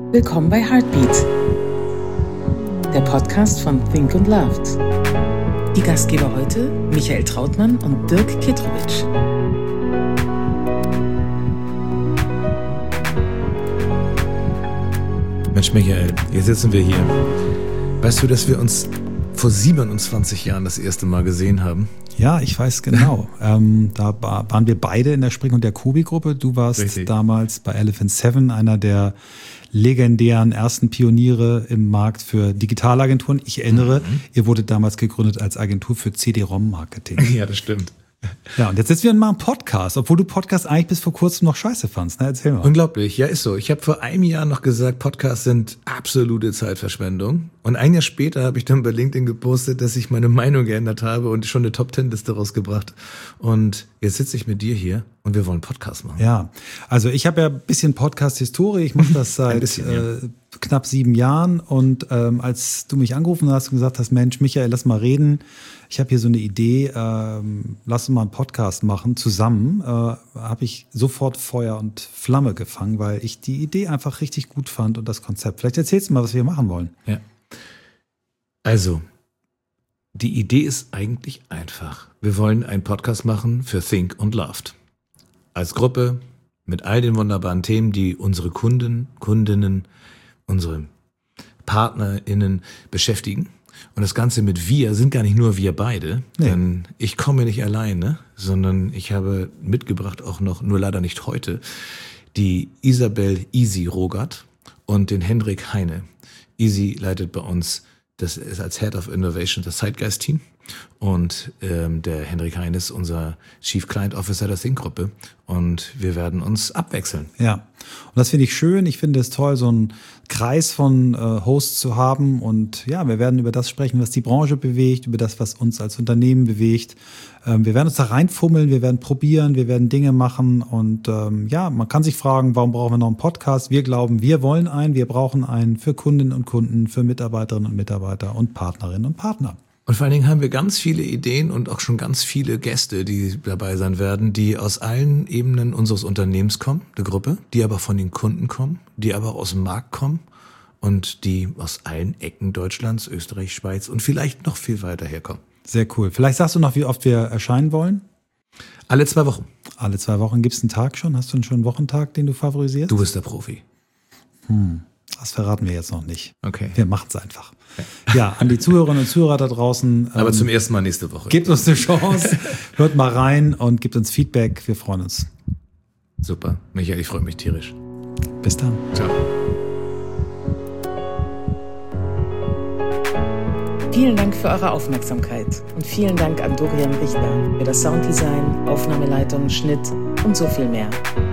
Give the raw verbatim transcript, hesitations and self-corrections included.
Willkommen bei Heartbeat, der Podcast von Think und Loved. Die Gastgeber heute Michael Trautmann und Dirk Kittrovich. Mensch Michael, jetzt sitzen wir hier. Weißt du, dass wir uns vor siebenundzwanzig Jahren das erste Mal gesehen haben? Ja, ich weiß genau. ähm, da waren wir beide in der Spring- und der Kobi-Gruppe. Du warst Richtig. damals bei Elephant Seven, einer der legendären ersten Pioniere im Markt für Digitalagenturen. Ich erinnere, mhm. ihr wurdet damals gegründet als Agentur für C D-ROM-Marketing. Ja, das stimmt. Ja, und jetzt sitzen wir mal im Podcast, obwohl du Podcast eigentlich bis vor kurzem noch scheiße fandst. Na, erzähl mal. Unglaublich, ja, ist so. Ich habe vor einem Jahr noch gesagt, Podcasts sind absolute Zeitverschwendung. Und ein Jahr später habe ich dann bei LinkedIn gepostet, dass ich meine Meinung geändert habe und schon eine Top-Ten-Liste rausgebracht. Und jetzt sitze ich mit dir hier und wir wollen einen Podcast machen. Ja, also ich habe ja ein bisschen Podcast-Historie. Ich mache das seit bisschen, ja. äh, knapp sieben Jahren. Und ähm, als du mich angerufen hast und gesagt hast, Mensch, Michael, lass mal reden. Ich habe hier so eine Idee, ähm, lass uns mal einen Podcast machen zusammen. Äh, habe ich sofort Feuer und Flamme gefangen, weil ich die Idee einfach richtig gut fand und das Konzept. Vielleicht erzählst du mal, was wir machen wollen. Ja. Also, die Idee ist eigentlich einfach. Wir wollen einen Podcast machen für Think und Loved. Als Gruppe mit all den wunderbaren Themen, die unsere Kunden, Kundinnen, unsere PartnerInnen beschäftigen. Und das Ganze mit wir sind gar nicht nur wir beide, nee. Denn ich komme nicht alleine, sondern ich habe mitgebracht auch noch, nur leider nicht heute, die Isabel Easy Rogert und den Hendrik Heine. Easy leitet bei uns, das ist als Head of Innovation das Zeitgeist-Team und ähm, der Hendrik Heine ist unser Chief Client Officer der Think-Gruppe und wir werden uns abwechseln. Ja, und das finde ich schön. Ich finde es toll, so einen Kreis von äh, Hosts zu haben und ja, wir werden über das sprechen, was die Branche bewegt, über das, was uns als Unternehmen bewegt. Ähm, wir werden uns da reinfummeln, wir werden probieren, wir werden Dinge machen und ähm, ja, man kann sich fragen, warum brauchen wir noch einen Podcast? Wir glauben, wir wollen einen, wir brauchen einen für Kundinnen und Kunden, für Mitarbeiterinnen und Mitarbeiter und Partnerinnen und Partner. Und vor allen Dingen haben wir ganz viele Ideen und auch schon ganz viele Gäste, die dabei sein werden, die aus allen Ebenen unseres Unternehmens kommen, der Gruppe, die aber von den Kunden kommen, die aber aus dem Markt kommen und die aus allen Ecken Deutschlands, Österreich, Schweiz und vielleicht noch viel weiter herkommen. Sehr cool. Vielleicht sagst du noch, wie oft wir erscheinen wollen? Alle zwei Wochen. Alle zwei Wochen. Gibt es einen Tag schon? Hast du schon einen Wochentag, den du favorisierst? Du bist der Profi. Hm. Das verraten wir jetzt noch nicht. Okay. Wir machen es einfach. Okay. Ja, an die Zuhörerinnen und Zuhörer da draußen. Aber ähm, zum ersten Mal nächste Woche. Gebt uns eine Chance, hört mal rein und gebt uns Feedback. Wir freuen uns. Super. Michael, ich freue mich tierisch. Bis dann. Ciao. Vielen Dank für eure Aufmerksamkeit und vielen Dank an Dorian Richter für das Sounddesign, Aufnahmeleitung, Schnitt und so viel mehr.